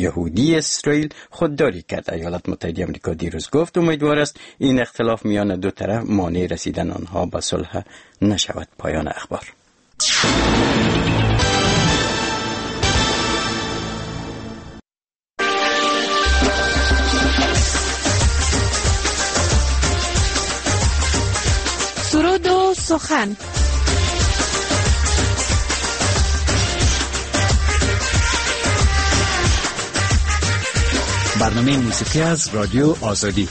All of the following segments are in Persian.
یهودی اسرائیل خودداری کرد. ایالات متحده آمریکا دیروز گفت امیدوار است این اختلاف میان دو طرف مانع رسیدن آنها به صلح نشود. پایان اخبار. سرود و سخن. برنامه موسیقی از رادیو آزادی.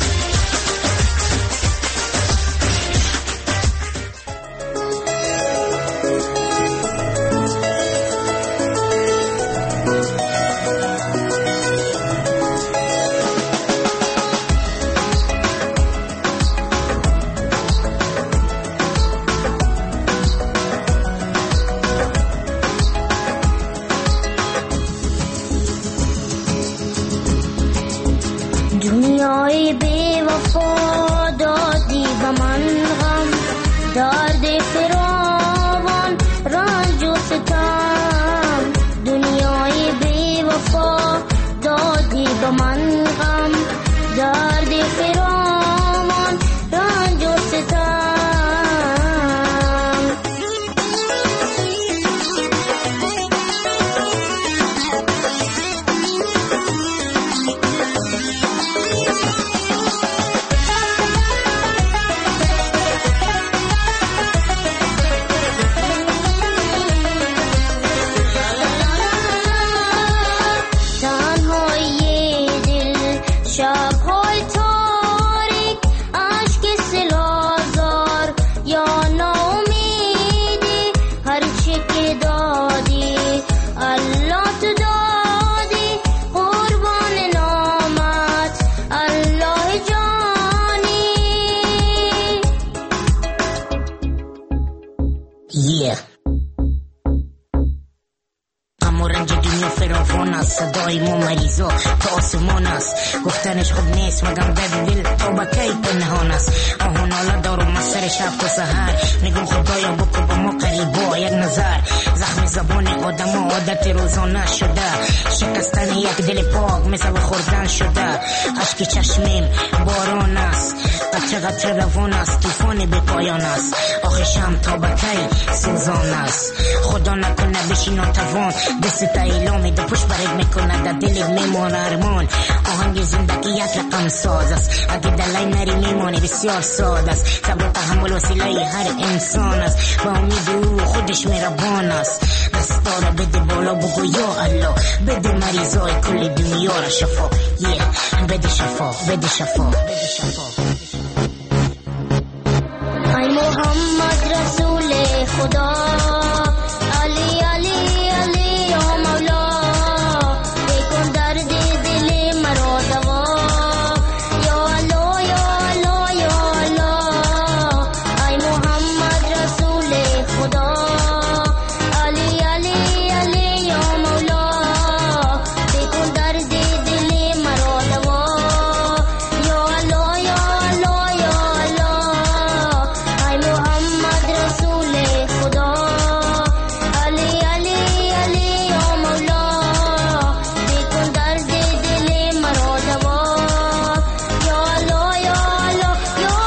دنیای بی وفا دادی به من غم، درد فراوان رنج و ستم. دنیای بی وفا دادی به من غم، درد فراوان رنج و ستم. صدای ما مریضا تا آسمان است، گفتنش خوب نیست مگم درد دل تا با کی پنهان است. آهان حالا دارم از سر شب تا سحر، میگم خدایا بکن با ما قریبا یک نظر. زخم زبان آدم ها عادت روزانه شده، شکستن یک دل پاک مثل خوردن شده. اشک چشمیم باران است، قطره قطره روان است، طوفان بی پایان است. آخه شم تا با کی سوزان است، خدا نکنه بشی ناتوان. دست ایلا میده پشت برد میکنه در دل میمونه ارمان. آهنگ زندگی یک رقم ساز است، اگه دلای نری میمونه بسیار ساده است. صبر و تحمل وسیله هر انسان است، با امید او خودش مهربان است. دستا را بده بالا بگو یا الله، بده مریضای کل دنیا را شفا. بده شفا، بده شفا، بده شفا. ای محمد رسول خدا، علی علی علی یا مولا، بکن درد دل مرا دوا. یا الله یا الله یا الله، ای محمد رسول خدا، علی علی علی یا مولا، بکن درد دل مرا دوا. یا الله یا الله یا الله، ای محمد رسول خدا، علی علی علی یا مولا، بکن درد دل مرا دوا. یا الله یا الله یا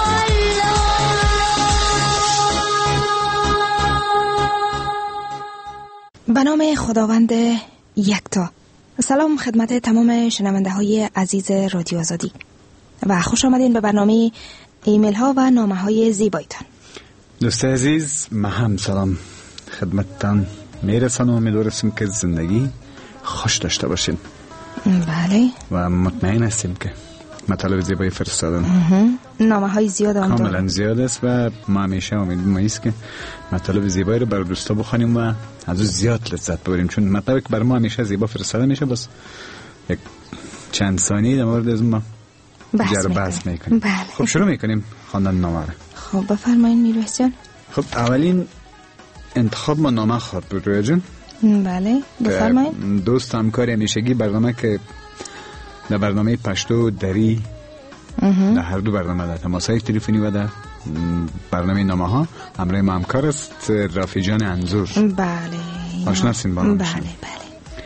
الله. به نام خداوند یکتا. سلام خدمت تمام شنونده های عزیز رادیو آزادی و خوش آمدین به برنامه ایمیل ها و نامه های زیبایتان. دوست عزیز، ما هم سلام خدمتتان میرسن و امیدوارم که زندگی خوش داشته باشین. بله. و مطمئن هستیم که مطالب زیبایی فرستادن. نامه های زیاد هم دارم. کاملا زیاد است و ما همیشه امیدواریم که مطالب زیبایی رو برای دوستا بخونیم و از اون زیاد لذت ببریم، چون مطلبی که برای ما همیشه زیبا فرستاده میشه بس یک چند ثانیه در مورد از ما بحث میکنیم. بله. خب شروع میکنیم خواندن نامه رو. خب بفرمایید میرویس جان. خب اولین انتخاب ما نامه خواهد بود رویا جان. بله بفرمایید. دوست همکار همیشگی برنامه که در برنامه پشتو دری در هر دو برنامه در تماسهای تلفنی و در برنامه نامه ها همراه ما همکار است رافی جان انزور. بله. آشنا هستین با ما؟ بله بله.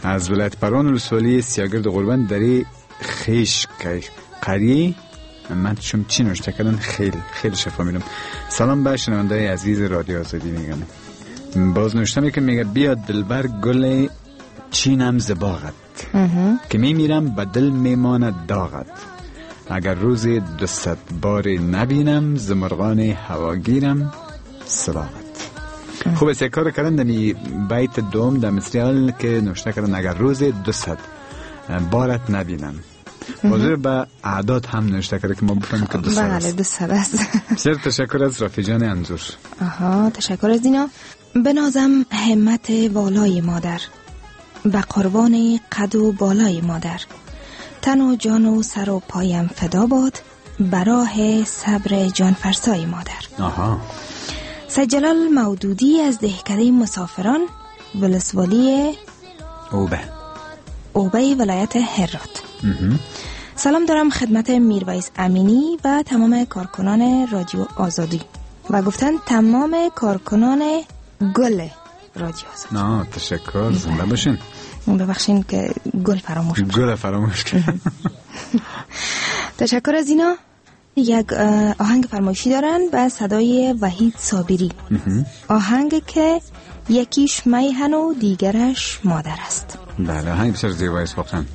از ولایت پروان ولسوالی سیاگرد قربان دری خیش قریه من شم چی نوشته کردن خیلی شفا میدم. سلام به شنونده عزیز رادیو آزادی میگم. باز نوشته میگه میگه بیا دلبر گل چینم زباغت که میمیرم به دل میماند داغت اگر روزی 200 بار نبینم زمرغان هواگیرم سلاغت. خوب است کار کردن دمی بیت دوم در مصریال که نوشته کردن اگر روزی 200 بارت نبینم. حاضر به اعداد هم نوشته کرده که ما بفهمیم که 200 است. بله 200 است. بسیار تشکر از رفیع جان انظور. تشکر از اینا. بنازم همت والای مادر به قربان قد و بالای مادر تن و جان و سر و پایم فدا باد براه صبر جان فرسای مادر. سجلال مودودی از دهکده مسافران ولسوالی اوبه ولایت هرات. سلام دارم خدمت میرویس امینی و تمام کارکنان رادیو آزادی و گفتن تمام کارکنان گل رادیو آزادی. تشکر زنده باشین. ببخشین که گل فراموش کرد. تشکر از اینا. یک آهنگ فرمایشی دارن به صدای وحید صابری. آهنگ که یکیش میهن و دیگرش مادر است. بله آهنگ بسیار زیبایی است واقعا.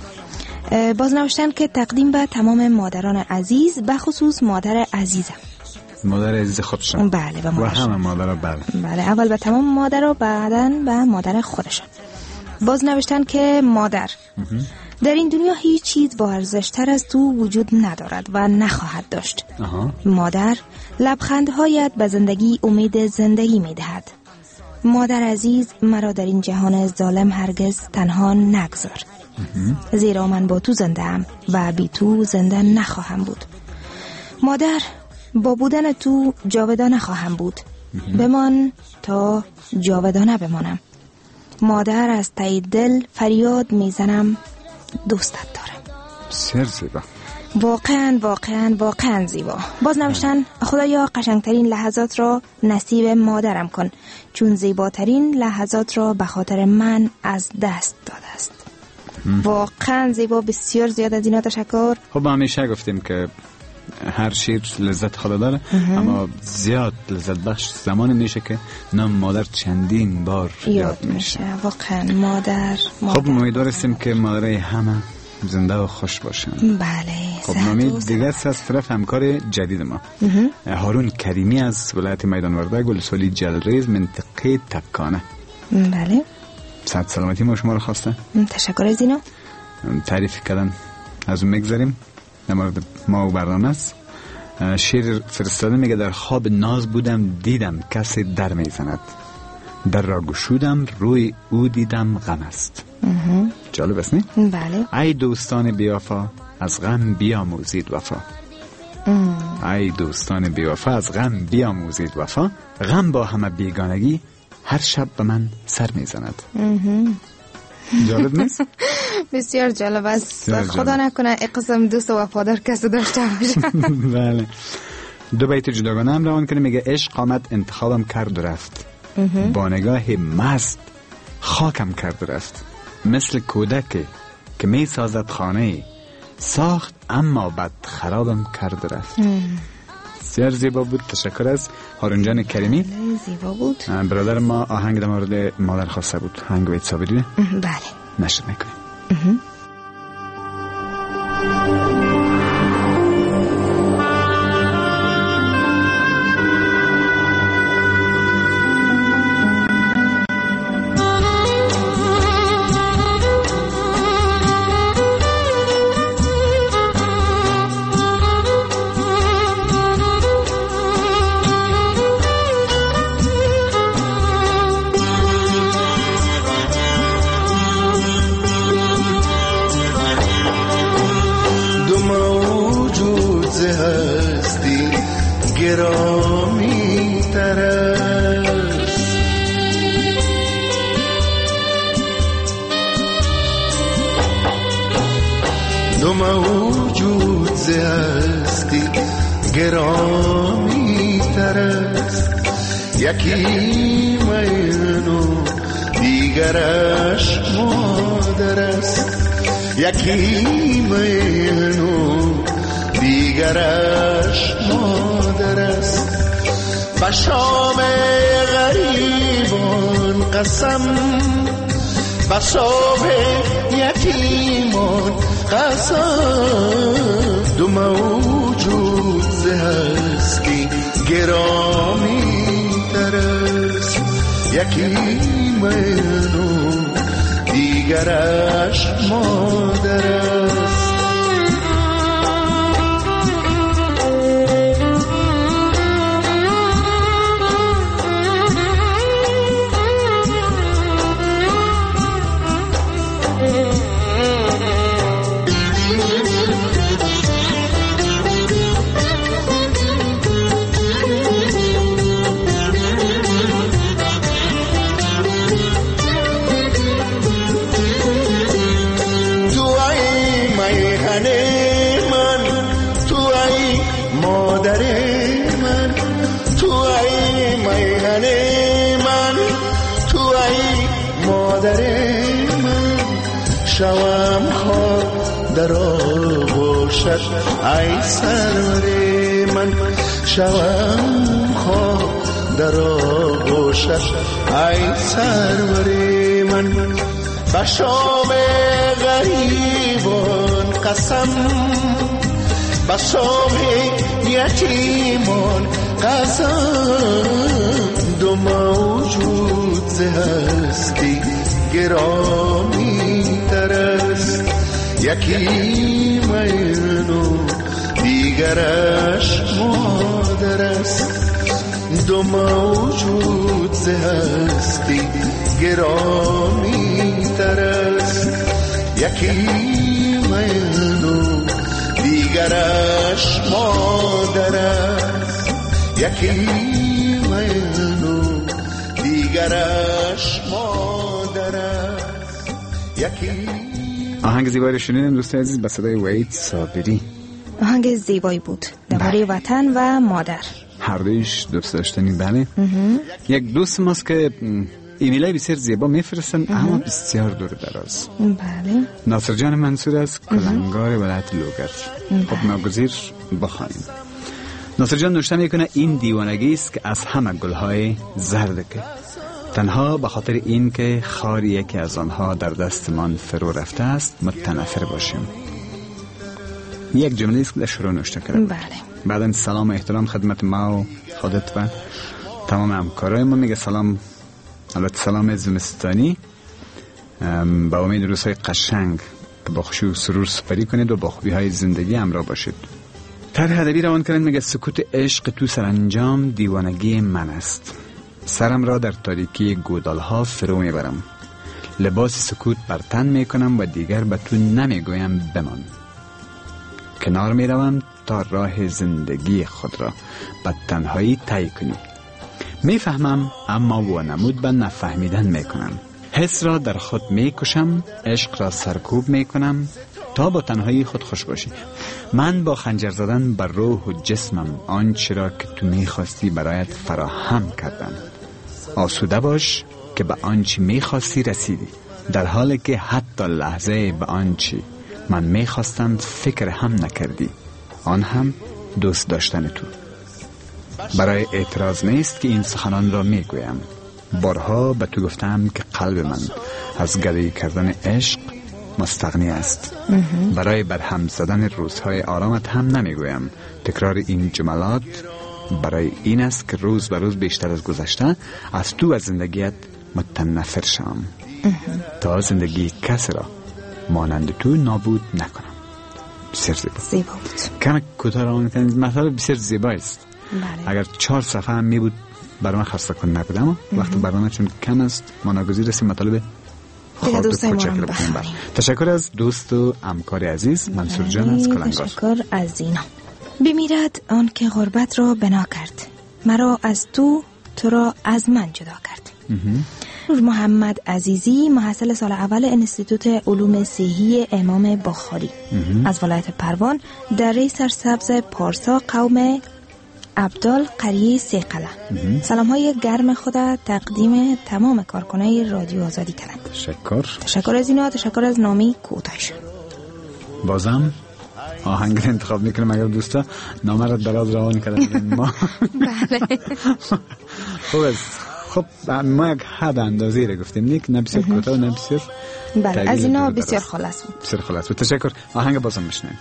باز نوشتن که تقدیم به تمام مادران عزیز به خصوص مادر عزیزم. مادر عزیز خودشان. بله و همه مادرها. بله اول به تمام مادر و بعداً به مادر خودشان. باز نوشتن که مادر در این دنیا هیچ چیز با ارزش‌تر از تو وجود ندارد و نخواهد داشت. مادر لبخندهایت به زندگی امید زندگی می‌دهد. مادر عزیز مرا در این جهان ظالم هرگز تنها نگذار. زیرا من با تو زنده ام و بی تو زنده نخواهم بود. مادر با بودن تو جاودانه خواهم بود. بمان تا جاودانه بمانم. مادر از ته دل فریاد میزنم دوستت دارم. بسیار زیبا. واقعا زیبا. باز نوشتن خدایا قشنگترین لحظات را نصیب مادرم کن چون زیباترین لحظات را به خاطر من از دست داده است. واقعا زیبا. بسیار زیاد از اینا تشکر. خب همیشه گفتیم که هر شیر لذت خود داره اما زیاد لذت بخش زمان میشه که نام مادر چندین بار یاد میشه. واقعا مادر. خب امیدواریم که مادرای همه زنده و خوش باشن. بله. خب نامی دیگه از طرف همکار جدید ما هارون کریمی از ولایت میدان وردک ولسوالی جلریز منطقه تکانه. بله. صحت سلامتی ما شما رو خواسته. تشکر از اینا. تعریف کردن از اون میگذاریم. در مورد ما و برنامه است. شیر فرستاده میگه در خواب ناز بودم دیدم کسی در میزند در را گشودم روی او دیدم غم است. جالب است نه؟ بله. ای دوستان بی‌وفا از غم بیاموزید وفا. ای دوستان بی‌وفا از غم بیاموزید وفا. غم با همه بیگانگی هر شب به من سر میزند. جالب نیست؟ بسیار جالب است. خدا نکنه این قسم دوست وفادار کسی داشته باشه. بله. دو بیت جداگانه هم روان کنه. میگه عشق آمد انتخابم کرد و رفت با نگاه مست خاکم کرد و رفت مثل کودک که می سازد خانه ساخت اما بد خرابم کرد و رفت. بسیار زیبا بود. تشکر از هارون جان کریمی. زیبا بود. برادر ما آهنگ در مورد مادر خواسته بود. آهنگ وحید صابری. بله. نشر میکنیم. گرامی تر است دو موجود ز هستی گرامی تر است یکی من و دیگر دیگرش مادر است. یکی میل و دیگرش مادر است. به شام غریبان قسم، به صبح یتیمان قسم. دو موجود ز هستی گرامی تر است. یکی من و دیگرش مادر است. شوام خواب در آغوشت ای سرور من. شوام خواب در آغوشت ای سرور من. به شام غریبان قسم، به صبح یتیمان قسم. دو موجود ز هستی گرامی تر است. یکی من و دیگرش مادر است. دو موجود ز هستی گرامی تر است. یکی من و دیگرش مادر است. یکی من و دیگرش مادر است. یکی. آهنگ زیبایی رو شنیدیم دوست عزیز، به صدای وحید صابری. آهنگ زیبایی بود درباره وطن و مادر. هر دویش دوست داشتنی. بله. یک دوست ماست که ایمیلای بسیار زیبا میفرستن اما بسیار دور دراز. بله. ناصر جان منصور از کلنگار ولایت لوگر. خب ناگزیر بخواهیم. ناصر جان نوشته میکنه این دیوانگی است که از همه گلهای زرده که تنها به خاطر این که خار یکی از آنها در دستمان فرو رفته است متنفر باشیم. یک جمله است که در شروع نوشته کرده. بله. بعدن سلام و احترام خدمت ما و خودت و تمام همکارای ما. میگه سلام، البته سلام زمستانی، با امید روزهای قشنگ که با خوشی و سرور سپری کنید و با خوبی های زندگی همراه باشید. طرح ادبی روان کردن میگه سکوت عشق تو سرانجام دیوانگی من است. سرم را در تاریکی گودالها فرو میبرم. لباس سکوت بر تن میکنم و دیگر به تو نمیگویم بمان. کنار میروم تا راه زندگی خود را به تنهایی طی کنی. میفهمم اما وانمود به نفهمیدن میکنم. حس را در خود میکشم، عشق را سرکوب میکنم تا با تنهایی خود خوش باشی. من با خنجر زدن بر روح و جسمم آنچه را که تو میخواستی برایت فراهم کردم. آسوده باش که به آنچه میخواستی رسیدی، در حالی که حتی لحظه به آنچه من میخواستم فکر هم نکردی، آن هم دوست داشتن تو. برای اعتراض نیست که این سخنان را میگویم. بارها به تو گفتم که قلب من از گله کردن عشق مستغنی است. برای برهم زدن روزهای آرامت هم نمیگویم. تکرار این جملات برای این است که روز به روز بیشتر از گذشته از تو و زندگیت متنفر شم تا زندگی کسی را مانند تو نابود نکنم. بسیار زیبا بود. کمی کوتاه روان کنید. مطلب بسیار زیبا است. بله. اگر 4 صفحه هم می بود برای من خسته کن نبودم. وقتی برنامه چون کم است ما ناگزیر هستیم مطالب خود کوچک رو بکنیم. تشکر از دوست و همکار عزیز منصور جان از کلنگار. تشکر از زینا. بمیرد آن که غربت را بنا کرد، مرا از تو را از من جدا کرد. محمد عزیزی، محصل سال اول انستیتوت علوم صحی امام بخاری از ولایت پروان، دره سرسبز پارسا، قوم عبدال قریه سیقله سلام های گرم خود تقدیم تمام کارکنای رادیو آزادی کنند. تشکر از اینا، تشکر از نامی کوتاهشون. بازم آهنگ انتخاب میکنم اگر دوستا نامه را دراز روان کردن ما. بله خوب است. خب ما یک حد اندازه‌ای را گفتیم نیک، نه بسیار کوتاه و نه بسیار. بله از اینا بسیار خلاص بود. بسیار خلاص بود. تشکر. آهنگ بازم میشنیم.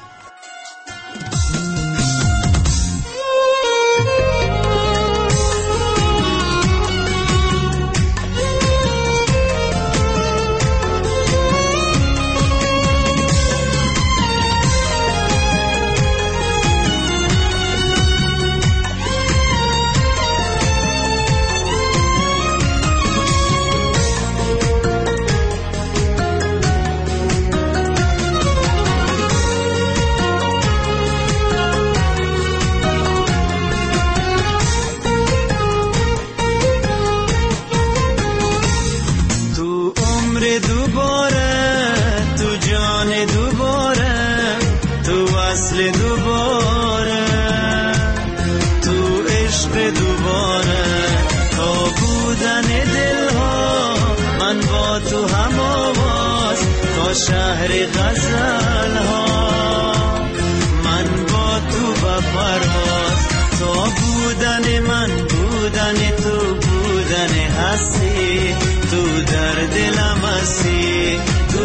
شهر غزل ها من با تو با پرواز، تو بودن من بودن تو بودن هستی، تو در دلم هستی،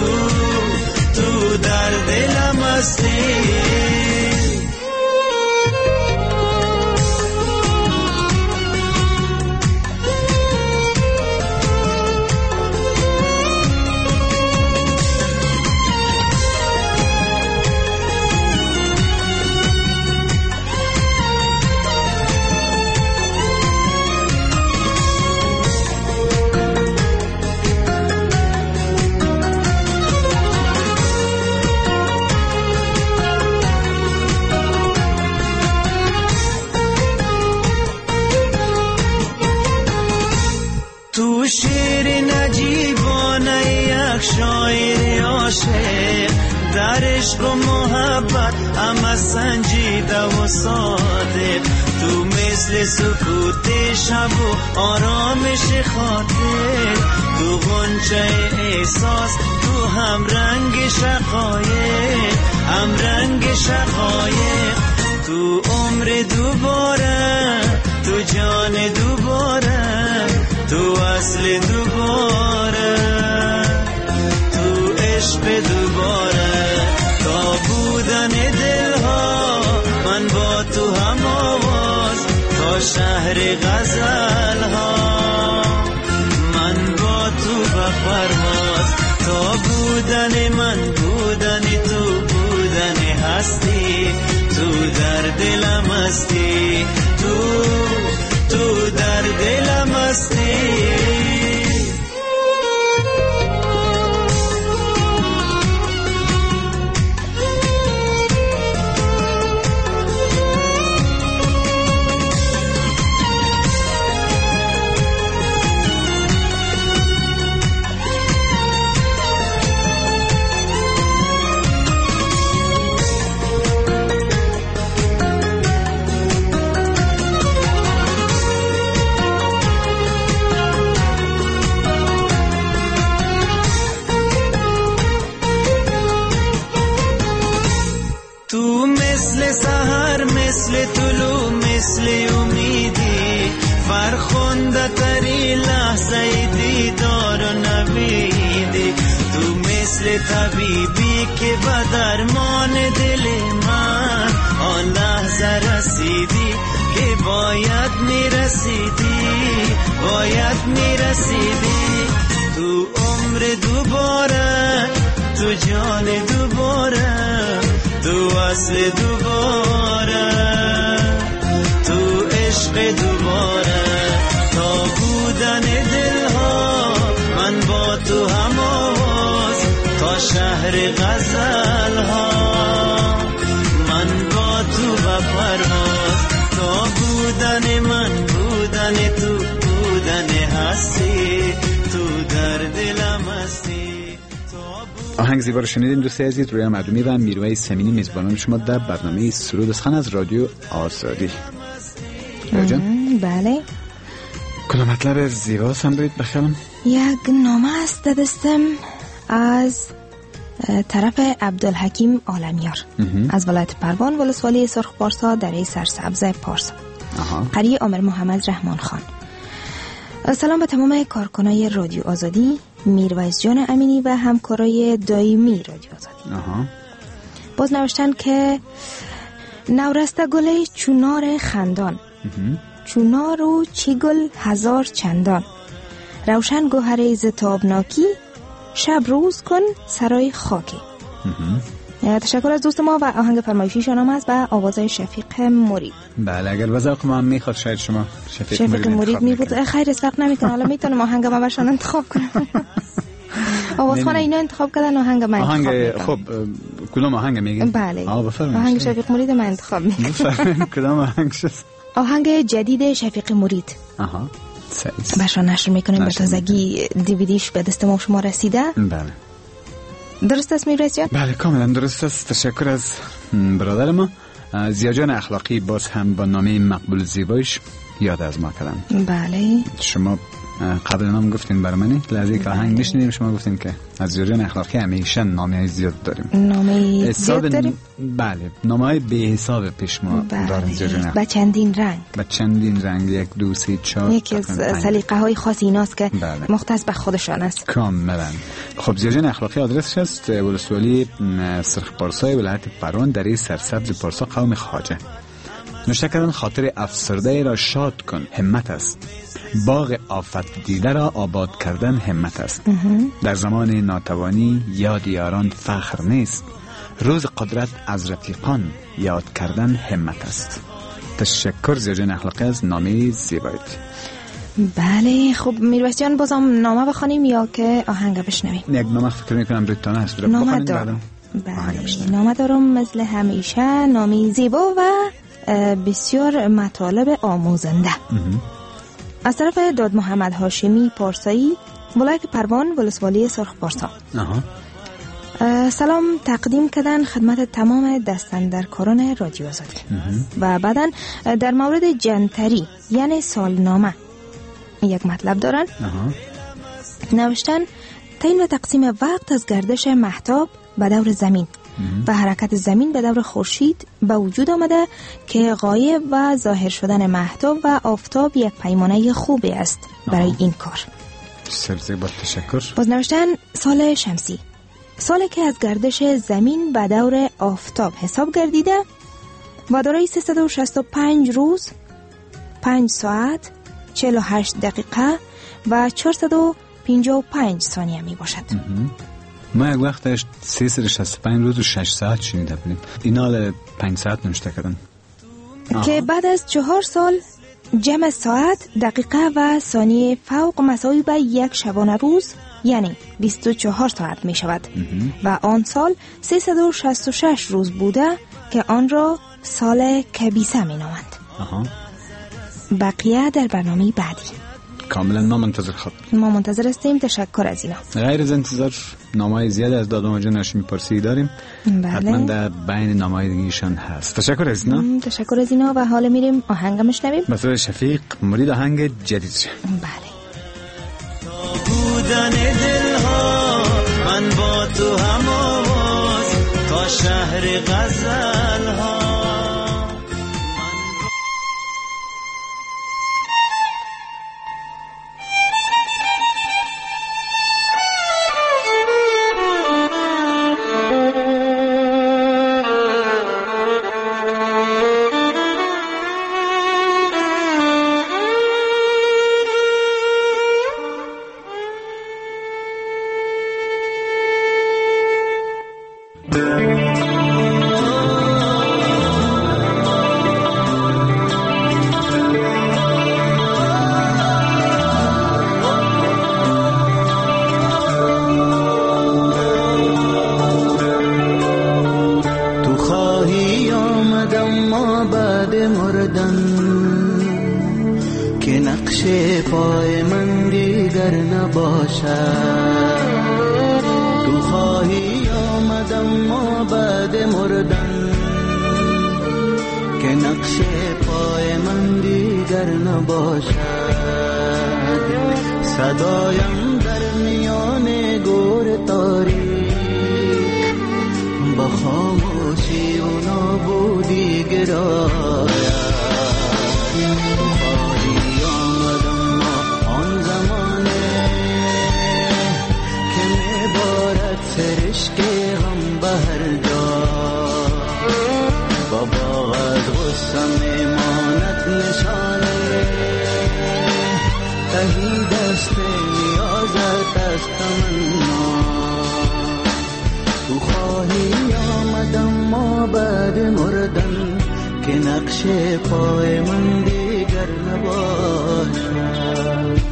تو در دلم هستی. تو شیر نجیبانه یک شاعر عاشق، در عشق و محبت همه سنجیده و صادق، تو مثل سکوت شب و آرامش خاطر، تو غنچه احساس، تو هم رنگ شقایق، هم رنگ شقایق، تو عمر دوباره، تو جان دوباره، تو اصل دوباره، تو عشق دوباره، تا بودن دلها من با تو هم آواز، تا شهر غزل ها من با تو به پرواز، تا بودن من بودن تو بودن هستی، تو در دلم هستی، تو در دلم هستی. تو مثل سحر، مثل طلوع، مثل امیدی، فرخنده تری لحظه دیدار و نویدی، تو مثل طبیبی که به درمان دل من آن لحظه رسیدی که باید میرسیدی، باید میرسیدی، تو عمر دوباره، تو جان دوباره، تو اصل دوباره، تو عشق دوباره، تا بودن دلها من با تو هم آواز، تا شهر غزل ها من با تو به پرواز، تا بودن من بودن تو بودن هستی، تو در دلم هستی. آهنگ زیبا رو شنیدیم دوستای عزیز. رویا معلومی و میروی سمینی میزبانان شما در برنامه سرود از خان از رادیو آزادی. بله. کدام مطلب زیبا سمبرید بخیرم؟ یک نامه است دستم از طرف عبدالحکیم عالمیار از ولایت پروان ولسوالی سرخ پارسا در سرسبز پارسا، قریه امیر محمد رحمان خان. سلام به تمام کارکنای رادیو آزادی، میرویس جان امینی و همکارای دائمی رادیو آزادی. باز نوشتن که نورسته گله چونار خندان، چونار و چی گل هزار چندان، روشن گوهر ز تابناکی، شب روز کن سرای خاکی. تشکر از دوست ما و آهنگ فرمایشیشان هم است به آواز شفیق مرید. بله اگر وزاق ما هم میخواد شاید شما شفیق مرید می بود. خیر استفاق نمیکنه، حالا میتونم آهنگ ما برشان انتخاب کنم. آوازخانه اینا انتخاب کردن، آهنگ من انتخاب میکنم. خب کدام آهنگ میگین؟ بله آهنگ شفیق مرید من انتخاب میکنم. بفرمایید کدام آهنگ شست؟ آهنگ جدید شفیق مرید. برشان نشر میکنیم، به تازگی دیویدیش به دست ما شما رسیده. بله درست است میرس جان؟ بله کاملا درست است. تشکر از برادر ما زیاجان اخلاقی، باز هم با نامه مقبول زیبایش یاد از ما کردن. بله شما قبل نام گفتین برای منی لحظه که آهنگ میشنیدیم شما گفتین که از زیاجان اخلاقی همیشه نامه های زیاد داریم. نامه زیاد داریم؟ بله نامه های به حساب پیش ما داریم زیاجان با چندین رنگ. با چندین رنگ، 1 2 3 4. یکی از سلیقه های خاص ایناست که مختص به خودشان است. کاملا. خب زیاجان اخلاقی آدرسش است ولسوالی سرخ پارسای ولایت پروان در سرسبز پارسا قوم خواجه. نوشته کردن خاطر افسرده را شاد کن همت است، باغ آفت دیده را آباد کردن همت است. در زمان ناتوانی یاد یاران فخر نیست، روز قدرت از رفیقان یاد کردن همت است. تشکر زیاجان اخلاقی از نامه زیبایت. بله خب میرویس جان بازم نامه بخوانیم یا که آهنگ بشنویم؟ یک نامه فکر میکنم ریتانه است. نامه دارم. بله نامه دارم مثل همیشه، نامه زیبا و بسیار مطالب آموزنده. از طرف داد محمد هاشمی پارسایی، ولایت پروان ولسوالی سرخ پارسا. سلام تقدیم کردن خدمت تمام دستاندرکاران رادیو آزادی. و بعدن در مورد جنتری یعنی سالنامه یک مطلب دارن. نوشتن تعیین و تقسیم وقت از گردش مهتاب به دور زمین و حرکت زمین به دور خورشید به وجود آمده که غایب و ظاهر شدن مهتاب و آفتاب یک پیمانه خوبی است برای این کار. با تشکر. باز نوشتن سال شمسی، سالی که از گردش زمین به دور آفتاب حساب گردیده و دارای 365 روز 5 ساعت 48 دقیقه و 455 ثانیه می باشد. ما یک وقتش 365 روز و 6 ساعت شنیده بودیم، اینا 5 ساعت نوشته کردن که بعد از 4 سال جمع ساعت دقیقه و ثانیه فوق مساوی به یک شبانه روز یعنی 24 ساعت می شود و آن سال 366 روز بوده که آن را سال کبیسه می نامند. بقیه در برنامه بعدی. کاملا ما منتظر خود. ما منتظر هستیم. تشکر از اینا. غیر از انتظار نامه‌های زیاد از داد محمد هاشمی پارسی داریم. بله. حتما در بین نامه‌های دیگه‌شان هست. تشکر از اینا. تشکر از اینا و حالا میریم آهنگ میشنویم. مثلا شفیق مرید آهنگ جدیدش. بله. بودن دلها من با تو هم آواز تا شهر غزلها. تو خواهی آمدم ما بعد مردن که نقش پای من دیگر دیگر نباشد. صدایم در میان گور تاریک با خاموشی و نابودی گراید. خواهی آمد اما آن زمانه که میبارد سرشک غم به هر جا. بابا از غصه میماند نشانه تهی دست نیازت از تمنا. تو خواهی آمد اما بعد مردن که نقش پای من دیگر نباشد.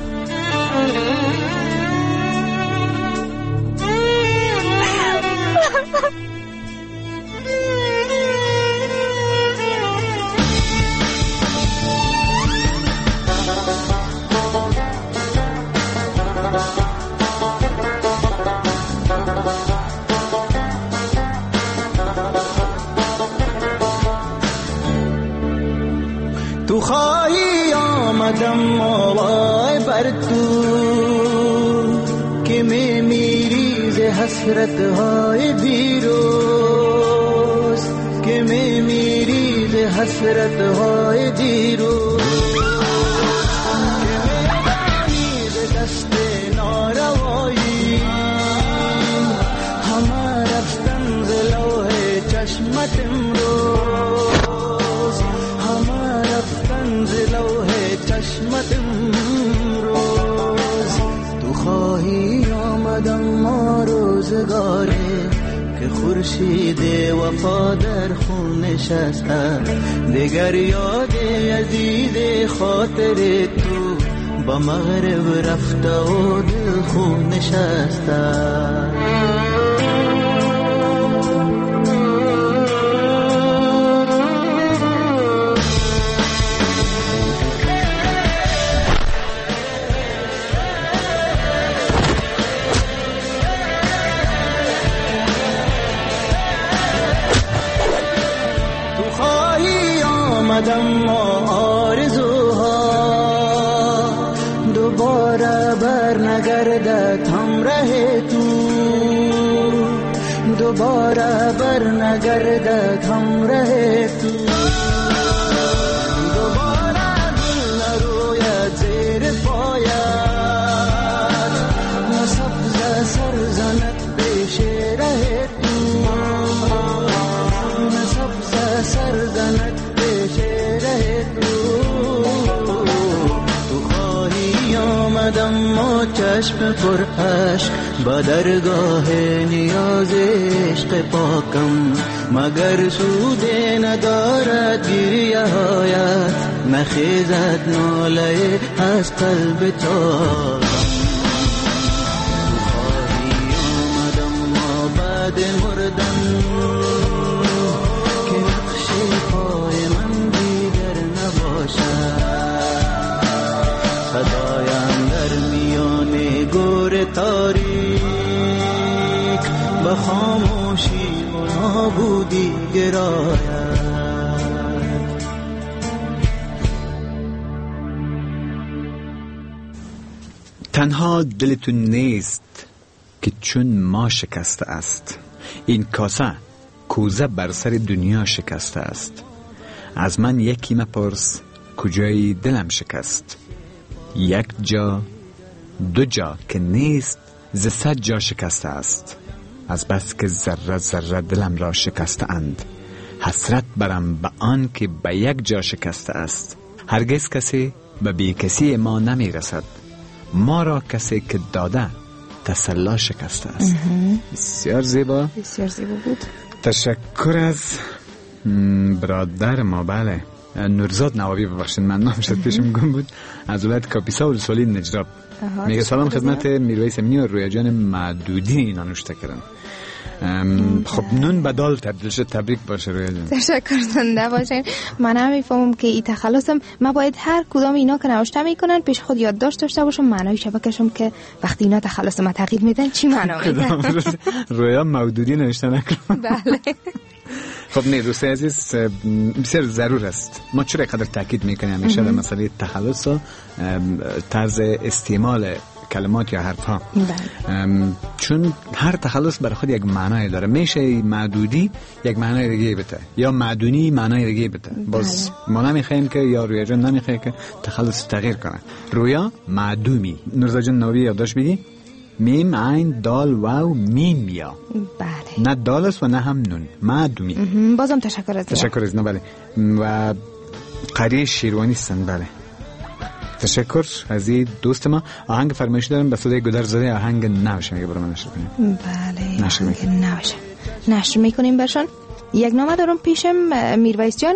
تو خواهی آمدم وای بر تو که میمیری ز حسرت‌های دیروز، که میمیری ز حسرت‌های دیروز، که میمیری ز دست ناروایی. همه رفتن ز لوح چشمت امروز، همه رفتن ز لوح چشمت امروز. تو خواهی آمد اما روزگاره که خورشید وفا در خون نشسته. دیگر یاد عزیز خاطر تو با مغرب رفته و دل خون نشسته. اما آرزوها دوباره بر نگردد همراه تو، دوباره بر نگردد همراه تو. دوباره گل نروید زیر پایت، نه سبز سر زند پیش ره تو، نه سبز سر زند اما چشم پر عشق با درگاه نیاز عشق پاکم. مگر سود ندارد گریه هایت، نخیزد ناله از قلب تاکم. خواهی آمد اما بعد مردن که نقش پای من دیگر نباشد. صدایم در میان گور تاریک با خاموشی و نابودی گراید. تنها دلتون نیست که چون ما شکسته است. این کاسه کوزه بر سر دنیا شکسته است. از من یکی مپرس کجای دلم شکست. یک جا دو جا که نیست ز 100 جا شکسته است. از بس که ذره ذره دلم را شکسته اند، حسرت برم به آن که به یک جا شکسته است. هرگز کسی به بی کسی ما نمی رسد، ما را کسی که داده تسلا شکسته است. بسیار زیبا، بسیار زیبا بود. تشکر از برادر ما، بله، نورزاد نوابی، ببخشید من نامش پیشم گم بود، از ولایت کاپیسا و رسولی نجراب. میگه سلام خدمت میرویس امینی و رویا جان معدودی نانوشته کردن. خب نون به دال تبدیل شد. تبریک باشه رویا جان. تشکر زنده باشین. من هم میفهمم که این تخلصم ما باید هر کدام اینا که نوشته میکنن پیش خود یادداشت داشته باشم، معنای شبکه‌شم که وقتی اینا تخلص ما تغییر میدن چی معنا میده. رویا معدودی نوشته نکنم. بله. خب نه دوستای عزیز، بسیار ضرور است ما چرا قدر تاکید میکنیم همیشه در مسئله تخلص و طرز استعمال کلمات یا حرف ها، چون هر تخلص برای خود یک معنای داره. میشه معدودی یک معنای دیگه بده یا معدونی معنای دیگه بده. باز ما نمیخوایم که یا رویا جان نمیخواه که تخلص تغییر کنه. رویا معدومی. نورزا جان نوی یادداشت بدی؟ میم عین دال واو میم یا. بله. نه دال است و نه هم نون. معدومی. بازم تشکر از تشکر از بله. و قریه شیروانی هستن. بله. تشکر از این دوست ما. آهنگ فرمایش دارم به صدای گودر زاده، آهنگ نوشه میگه برای من نشر کنیم. بله آهنگ نوشه نشر میکنیم برشان. یک نامه دارم پیشم میرویس جان.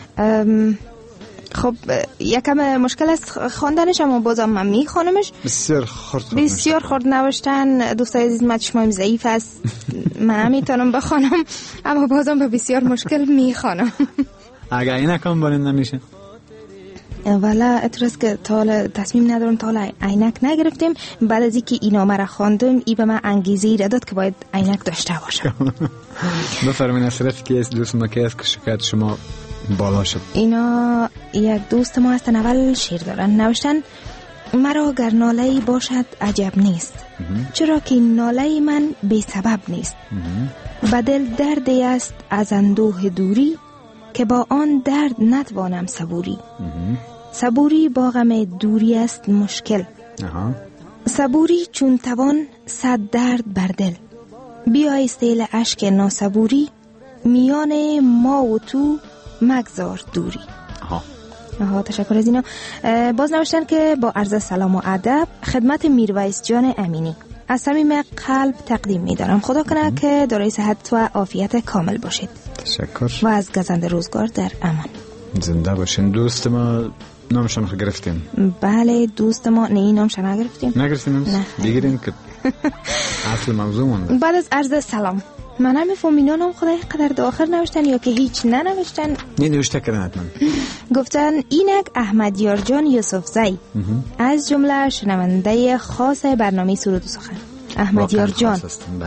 خب یکم مشکل است خواندنش، اما بازم من میخوانمش. بسیار خرد نوشتن دوستای عزیز، من چشمایم ضعیف است من میتونم بخوانم اما بازم به بسیار مشکل میخوانم. اگه اینکم بارن نمیشه والا اترس که تا تصمیم ندارم، تا عینک نگرفتیم. بعد از اینکه این نامه را خواندم ای به من انگیزه را داد که باید عینک داشته باشم. بفرمایید از طرف کی است دوست ما کی است که شکایت شما بالا شد؟ اینا یک دوست ما هستن، اول شعر دارن نوشتن: مرا گر ناله‌ای باشد عجب نیست، چرا که ناله من بی سبب نیست. به دل دردی است از اندوه دوری، که با آن درد نتوانم صبوری. صبوری با غم دوری است مشکل، صبوری چون توان صد درد بر دل. بیای استیل اشک ناصبوری، میان ما و تو مگذار دوری. تشکر از اینا. باز نوشتن که با عرض سلام و ادب خدمت میرویس جان امینی از صمیم قلب تقدیم می‌دارم. خدا کنه که دارای صحت و عافیت کامل باشید. تشکر. و از گزند روزگار در امان. زنده باشین. دوست ما نامشان رو گرفتیم؟ بله دوست ما نه نامشان نگرفتیم. نگرفتیم؟ بگیرین که اصل موضوع مونده. بعد از عرض سلام من نمیفهم اینا نام خدای قدر دو آخر نوشتن یا که هیچ ننوشتن. نه نوشته کردن حتما. گفتن اینک احمد یارجان یوسف زی از جمله شنونده خاص برنامه سرود و سخن. احمد یارجان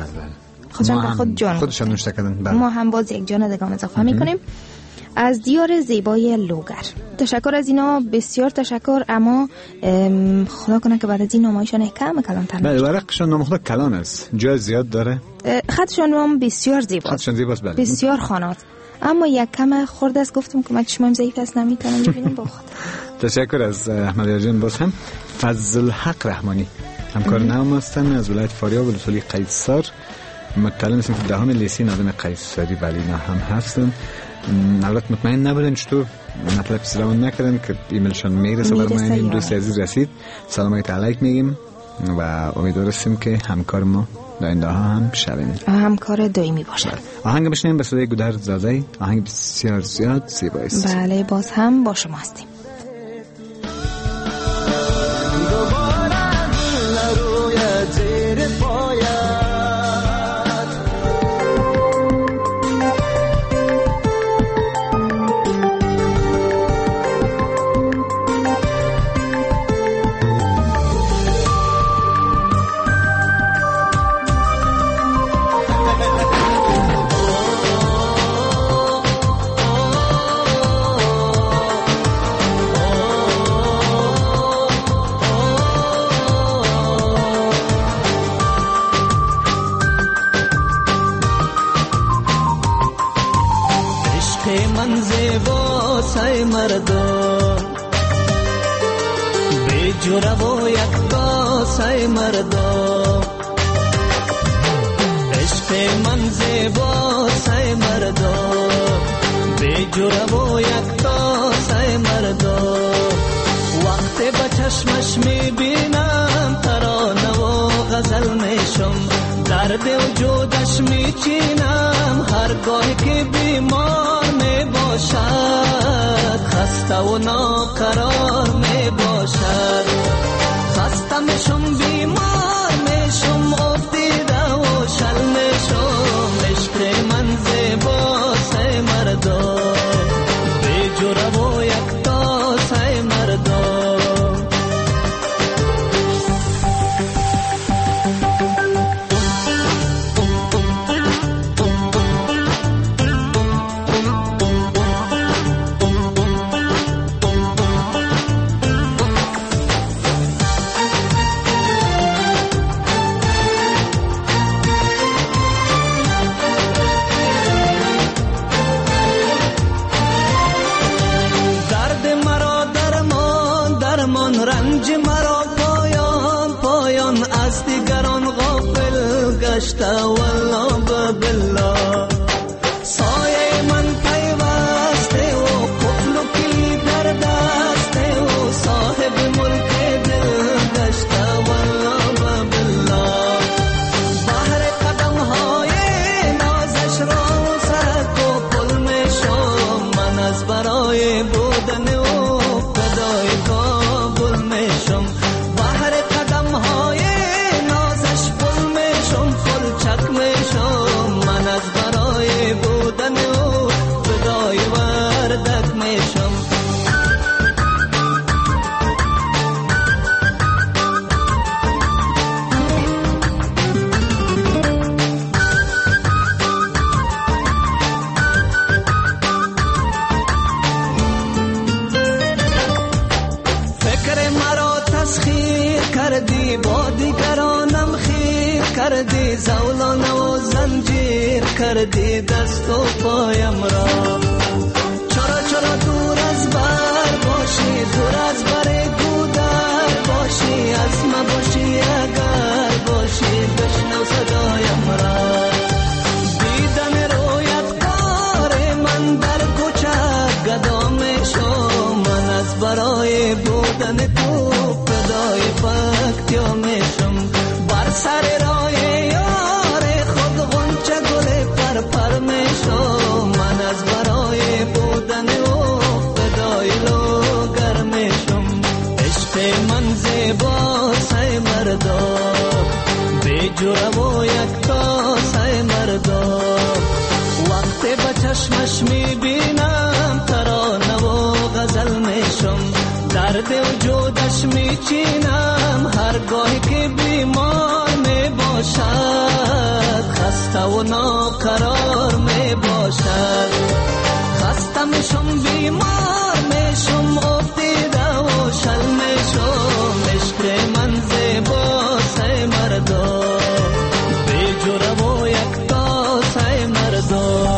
خودشان نوشته کردن. ما هم باز یک جان دیگه اضافه میکنیم. از دیار زیبای لوگر. تشکر از اینا، بسیار تشکر. اما خدا کنه که بعد از این نامایشان کم کلان تر بله ورقشان نام خدا کلان است، جای زیاد داره. خطشان هم بسیار زیباست. خطشان زیباست بله. بسیار خوانات، اما یک کم خورد است. گفتم که من چشمم ضعیف است نمیتونم ببینم با خود. تشکر از احمد یارجان. باز هم فضل حق رحمانی همکار نام هستن از ولایت فاریاب ولسوالی قیصر. مطلع هستن که دهم لیسین آدم قیصری ولی نه هم هستن. البته مطمئن نبودن چطور مطلب سلام نکردن که ایمیلشان میرسه برای ما. این دوست عزیز رسید، سلامت علیک میگیم و امیدواریم که همکار ما در این ها هم شویم، همکار دائمی باشه. آهنگ بشنیم به صدای گودر زاده، آهنگ بسیار زیاد زیبا است. بله باز هم با شما هستیم. جورا و یک تا سای مردم، عشق من زیبا سای مردم، بی جورا و یک تا سای مردم. وقتی با چشمش میبینم ترانه و غزل میشم، درد وجودش میچینم هرگاه که بیمار میباشد، خسته و ناقرار میباشد. خسته میشم بیمار میشم افتیده و شل میشم. عشق من زیبا سای مردم، بی جورا و یک تا سای مردم. رنج مرا پایان پایان از دیگران غافل گشته والله بالله سایه من پیوسته و قفل و کلید در دسته و صاحب ملک دل گشته والله بالله بحر قدم های نازش را سرک و پل می شم من از برای بودن و فدای کابل می شم بحر قدم های نازش پل می شم فلچک می شم من از برای بودن و فدای وردک می شم فکر مرا تسخیر کردی با دیگرانم خیر کردی زولان و زنجیر کردی دست و پایم را چرا چرا دور از بر باشی دور از بر گودر باشی از ما باشی اگر باشی بشنو صدایم را دیدن رویت کار من در کوچه گدا می شم من از برای بودن تو فدای فکتیا می شم بر سر راه یار خود غنچه گل پر پر می شم من از برای بودن و فدای لوگر می شم عشق من زیبا سای مردا بی جوره و یک تا سای مردا وقتی به چشمش می بینم ترانه و غزل می شم درد وجودش می چینم هرگاهی که بیمار می باشد خسته و ناقرار می باشد خسته می شم بیمار می شم افتیده و شل می شم عشق من زیبا سای مردا بی جوره و یک تا سای مردا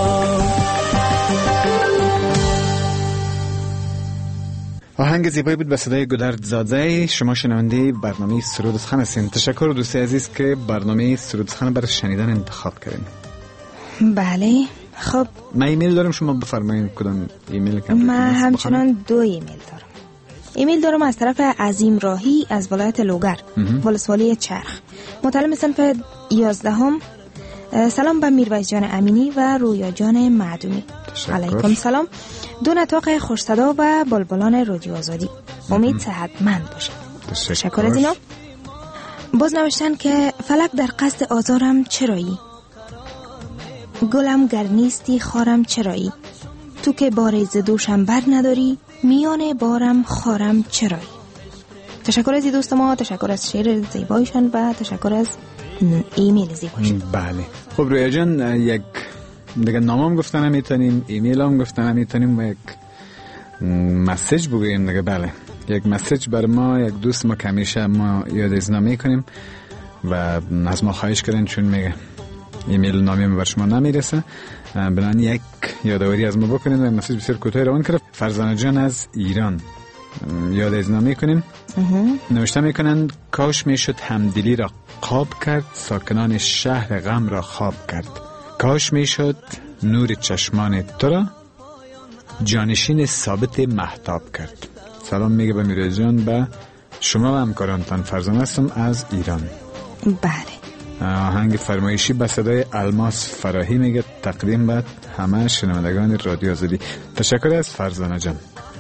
آهنگ زیبایی بود به صدای گودرد زاده. شما شنونده برنامه سرودخان هستین. تشکر دوستی عزیز که برنامه سرودخان برای شنیدن انتخاب کردین. بله خب من ایمیل دارم، شما بفرمایید کدام ایمیل که من همچنان 2 ایمیل دارم. ایمیل دارم از طرف عظیم راهی از ولایت لوگر ولسوالی چرخ. مطلب صنف 11. سلام به میرویس جان امینی و رویا جان معدومی. علیکم سلام. 2 نطاق خوش صدا و بلبلان رادیو آزادی. امید صحتمند باشید. تشکر از اینا. باز نوشتن که فلک در قصد آزارم چرایی، گلم گر نیستی خارم چرایی، تو که بار ز دوشم بر نداری، میان بارم خارم چرایی. تشکر از دوست ما، تشکر از شعر زیبایشان و تشکر از ایمیل زیبایشان. بله خب رویا جان، یک دیگه نامم گفتن میتونیم، ایمیل هم گفتن میتونیم و یک مسیج بگوییم دیگه. بله یک مسیج بر ما، یک دوست ما که همیشه ما یاد از نامی کنیم و از ما خواهش کردن چون میگه ایمیل نامی بر شما نمیرسه، بنابراین یک یادآوری از ما بکنید و مسیج بسیار کوتاه روان کرد. فرزانه جان از ایران یاد از نامی کنیم. نوشته میکنند کاش میشد همدلی را قاب کرد، ساکنان شهر غم را خواب کرد. کاش میشد نور چشمان تو را جانشین ثابت مهتاب کرد. سلام میگه به میرویس جان، به شما و همکارانتان. فرزانه هستم از ایران. بله. آهنگ فرمایشی به صدای الماس فراهی میگه تقدیم به همه شنوندگان رادیو آزادی. تشکر از فرزانه جان.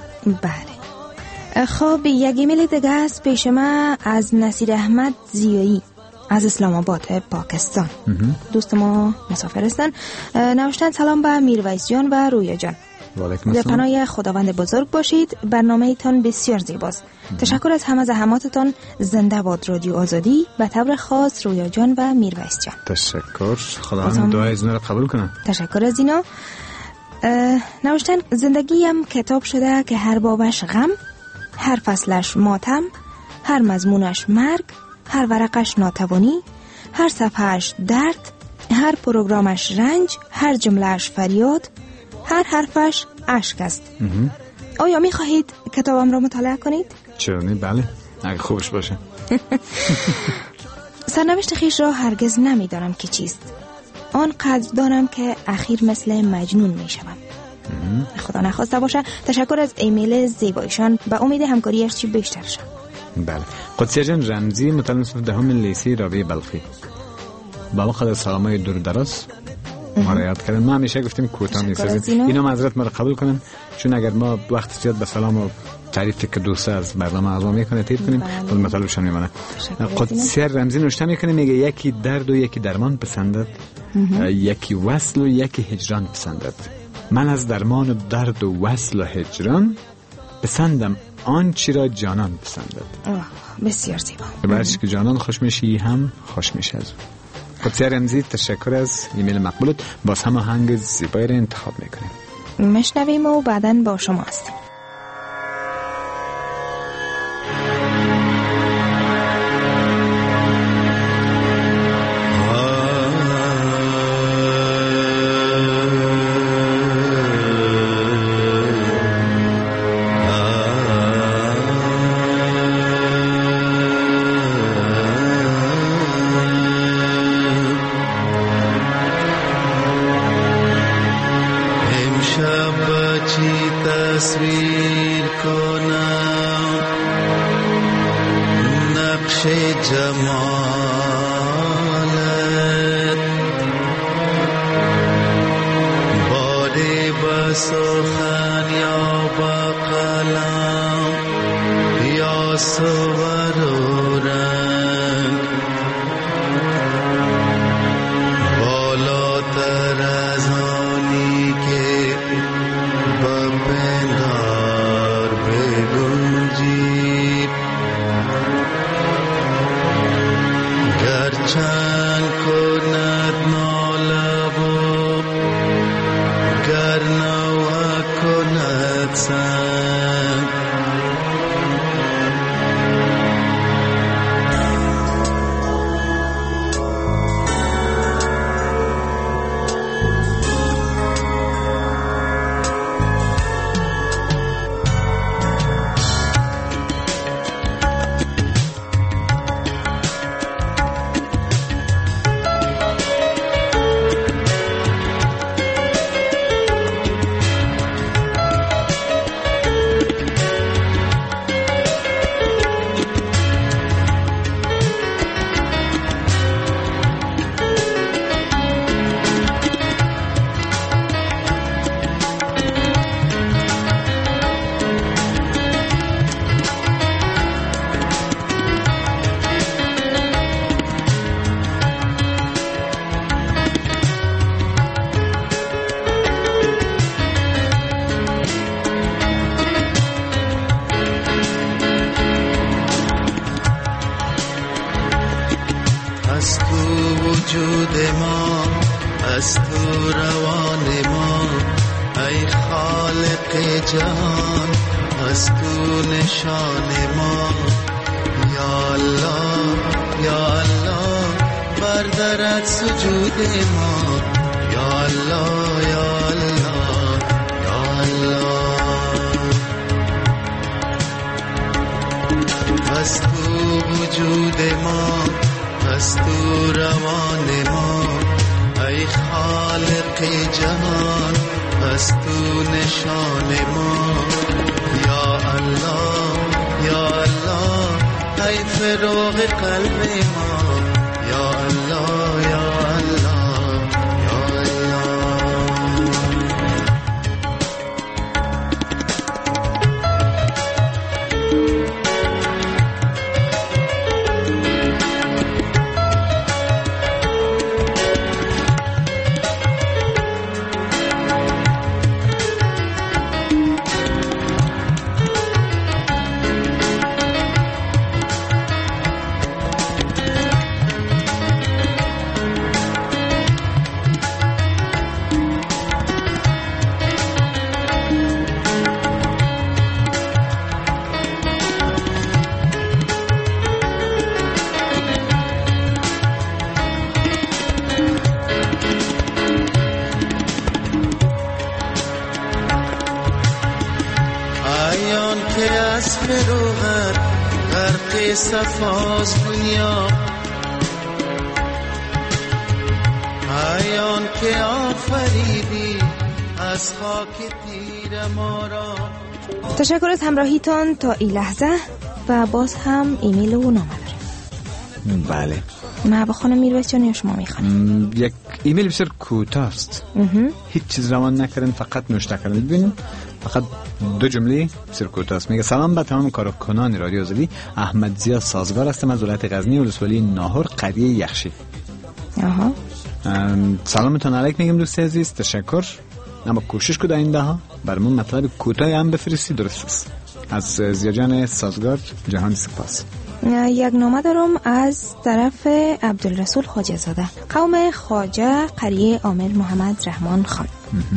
بله. خب یک ایمیل دیگه است پیش ما از نصیر احمد زیایی از اسلام آباد پاکستان. دوست ما مسافر هستن. نوشتن سلام به میرویس جان و رویا جان. در پناه خداوند بزرگ باشید. برنامه ایتان بسیار زیباست. تشکر از همه زحماتتان. زنده باد رادیو آزادی. به طور خاص رویا جان و میرویس جان. تشکر. خداوند دعای از را قبول کنه. تشکر از اینا. نوشتن زندگیم کتاب شده که هر بابش غم، هر فصلش ماتم، هر مضمونش مرگ، هر ورقش ناتوانی، هر صفحهش درد، هر پروگرامش رنج، هر جملهش فریاد، هر حرفش اشک است. آیا می خواهید کتابم را مطالعه کنید؟ چرا نه؟ بله. اگه خوبش باشه. سرنوشت خیش را هرگز نمیدانم که چیست. آن قدر دارم که اخیر مثل مجنون میشوم. خدا نخواسته باشه. تشکر از ایمیل زیبایشان و امید همکاریش چی بیشتر شد. بله. قدسیه جان رمزی متعلم صف دهم لیسی رابعه بلخی. با ما خدا سلامای دور دراز ما را یاد کردن. ما همیشه گفتیم کوتاه می‌سازیم. اینا معذرت ما را قبول کنن، چون اگر ما وقت زیاد به سلام و تعریفی که دوست از برنامه اعضا میکنه تیر کنیم باز مطالبشان میمانه. قدسیه رمزی نوشته میکنه، میگه یکی درد و یکی درمان پسندد، یکی وصل و یکی هجران پسندد. من از درمان و درد و وصل و هجران پسندم آنچی را جانان پسندد. بسیار زیبا. برش که جانان خوش میشی هم خوش میشه. از قدسیه رمزی تشکر از ایمیل مقبولت. باز هم آهنگ زیبایی را انتخاب میکنیم، مشنویم و بعداً با شما هستیم. تصویر کنم نقش جمالت، باری با سخن یا با قلم یا صور و رنگ، بالاتر از آنی که بپندار بگنجید، گرچند کند نالب و گر نوه کند سنگ. از تو وجود ما، از تو روان ما، ای خالق جهان، از تو نشان ما. یا الله یا الله بردرد سجود ما. یا الله یا الله یا الله. از تو وجود ما، از تو روان ما، ای خالق جهان، از تو نشان ما. یا الله یا الله ای فراغ قلب ما. یا الله یا الله یا الله. غرق صفاز دنیا ایان که آفریدی از خاک تیر ما را. تشکر از همراهیتان تا این لحظه و باز هم ایمیل و نامه داریم. بله ما با خانم میرویس جان یا شما میخوانیم؟ یک ایمیل بسیار کوتاه است، هیچ چیز روان نکردن، فقط نوشته کردن. ببینید فقط 2 جمله بسیار کوتاه است. میگه سلام به تمام کارکنان رادیو آزادی، احمد زیا سازگار هستم از ولایت غزنی ولسوالی ناهور قریه یخشی. سلامتون علیک میگم دوست عزیز، تشکر. اما کوشش کنید آینده ها برامون مطلب کوتاه هم بفرستی، درست است. از زیا جان سازگار جهان سپاس. یک نامه دارم از طرف عبدالرسول خواجه زاده، قوم خواجه قریه عامر محمد رحمان خان.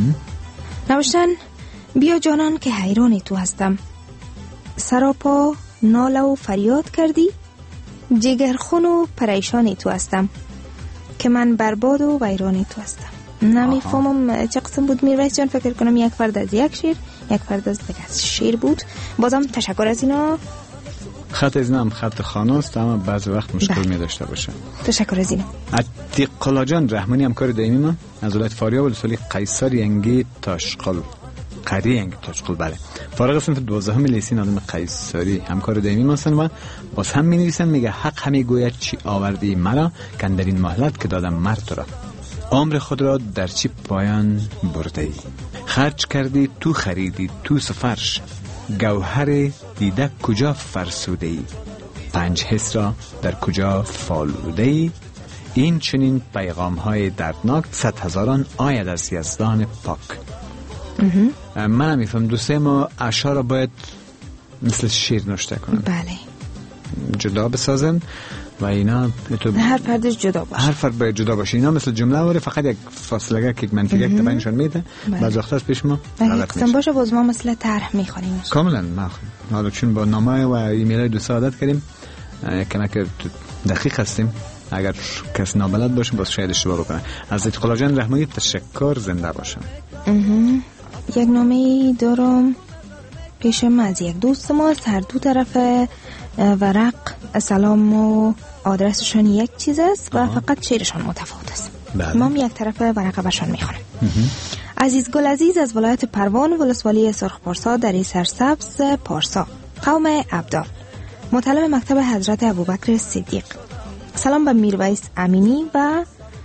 نوشتن بیا جانان که حیران تو هستم، سراپا ناله و فریاد کردی، جگرخون و پریشان تو هستم که من برباد و ویران تو هستم. نمیفهمم چه قسم بود میرویس جان، فکر کنم یک فرد از یک شیر، یک فرد از دیگه شیر بود. بازم تشکر از اینا. خط از نام خط خاناست اما بعض وقت مشکل می داشته باشه. تشکر از اینا. عتیق جان رحمانی همکار دائمی من از ولایت فاریاب ولسوالی قیصر ینگی تاشقل قریه ینگی تاشقل. بله فارغ صنف 12 لیسین آدم قیصری همکار دائمی من هستن و باز هم می نویسن. میگه حق همی گوید چی آوردی مرا که در این مهلت که دادم مرد را، عمر خود را در چی پایان برده ای، خرج کردی تو خریدی تو سفرش، گوهر دیده کجا فرسوده ای، 5 حس را در کجا فالوده ای. این چنین پیغام های دردناک 100,000 آید از یزدان پاک. من میفهم دوسته ما اشعار را باید مثل شیر نوشته کنن. بله جدا بسازن و اینا هر فردش جدا باشه، هر فرد باید جدا باشه. اینا مثل جمله واره فقط یک فاصله که منفی یک تبینشان میده. بعض وقت از پیش ما قسم باشه باز ما مثل طرح میخوانیم کاملا. ما حالا چون با نامه و ایمیل های دوست عادت کردیم کمک دقیق هستیم، اگر کس نابلد باشه باز شاید اشتباه بکنه. از عتیق جان رحمانی تشکر، زنده باشن. یک نامه دارم پیش من از یک دوست ما، هر دو طرف ورق سلام و آدرسشان یک چیز است و فقط شعرشان متفاوت است. ما یک طرف ورقه برشان میخونم. عزیز گل عزیز از ولایت پروان ولسوالی سرخ پارسا در سرسبز پارسا، قوم عبدال، مطلب مکتب حضرت ابوبکر صدیق. سلام به میرویس امینی و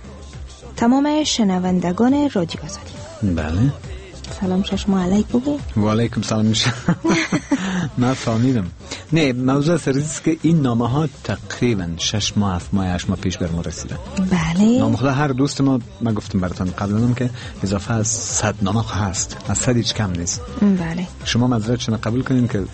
تمام شنوندگان رادیو آزادی. بله سلام شما علیکم. و علیکم سلام میشه. من فهمیدم. نه موضوع سریست که این نامه ها تقریبا 6 ماه 7 ماه 8 ماه پیش بر ما رسیدن. بله نامه خدا هر دوست ما گفتم براتون قبلا که اضافه از 100 نامه هست، از 100 هیچ کم نیست. بله شما معذرت شما قبول کنین که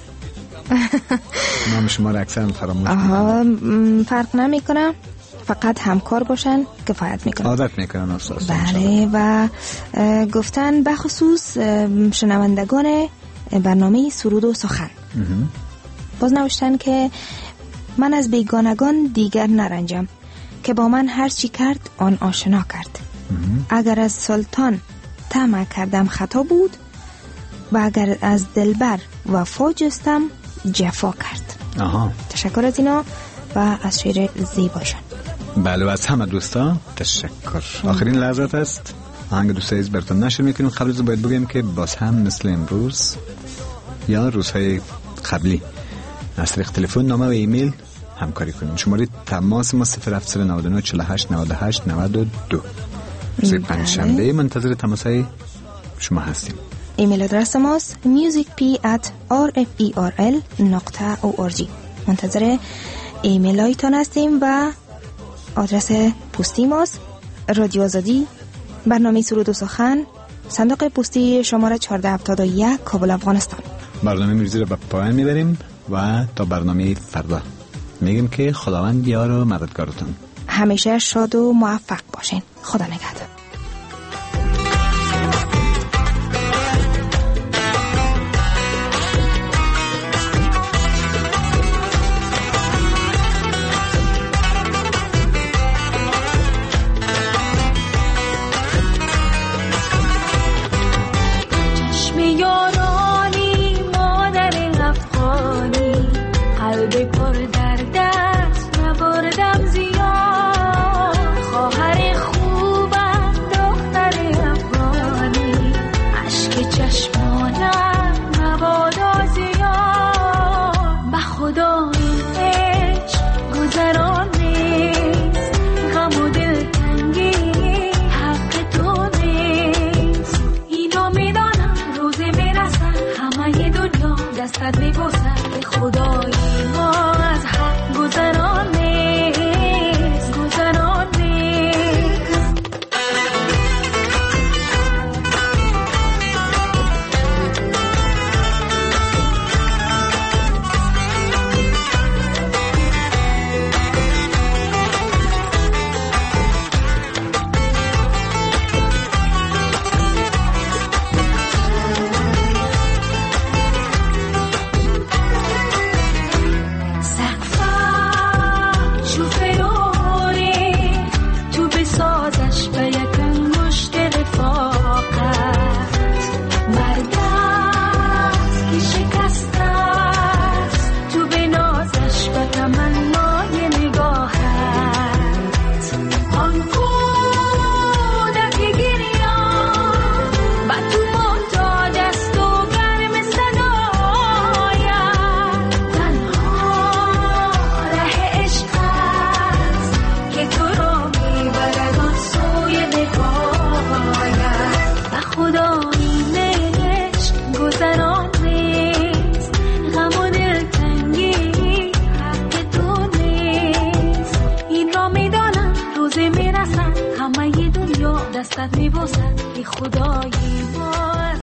نام شما را اکثر فراموش میکنم. فرق نمیکنه، فقط همکار باشن کفایت میکنن، عادت میکنن استاد. بله و گفتن بخصوص شنوندگان برنامه سرود و سخن باز نوشتن که من از بیگانگان دیگر نرنجم که با من هر چی کرد آن آشنا کرد. اگر از سلطان طمع کردم خطا بود و اگر از دلبر وفا جستم جفا کرد. تشکر از اینا و از شعر زیباشان. بله و از همه دوستا تشکر. آخرین لحظات است، آهنگ دوست عزیز براتون نشر میکنیم. قبل از باید بگیم که باز هم مثل امروز یا روزهای قبلی از طریق تلفن، نامه و ایمیل همکاری کنیم. شماره تماس ما 0799 48 98 92. روز پنجشنبه منتظر تماسهای شما هستیم. ایمیل آدرس ماست musicp@rferl.org. منتظر ایمیل هایتان هستیم و آدرس پستی ماست رادیو آزادی، برنامه سرود و سخن، صندوق پستی شماره 1471 کابل افغانستان. برنامه میرزی رو به پایان میبریم و تا برنامه فردا میگیم که خداوند یار و مددگارتون. همیشه شاد و موفق باشین. خدا نگهدار. یارانی مادر افغانی، قلب پر چشمانم مبادا زیاد، به خدا این عشق گذران نیست، غم و دلتنگی حق تو نیست. اینو میدانم روزی میرسن همه دنیا دستت میبوسن، به خدای ما از حق گذران نیست، گذران نیست. دستت میبوسن، ای خدای ما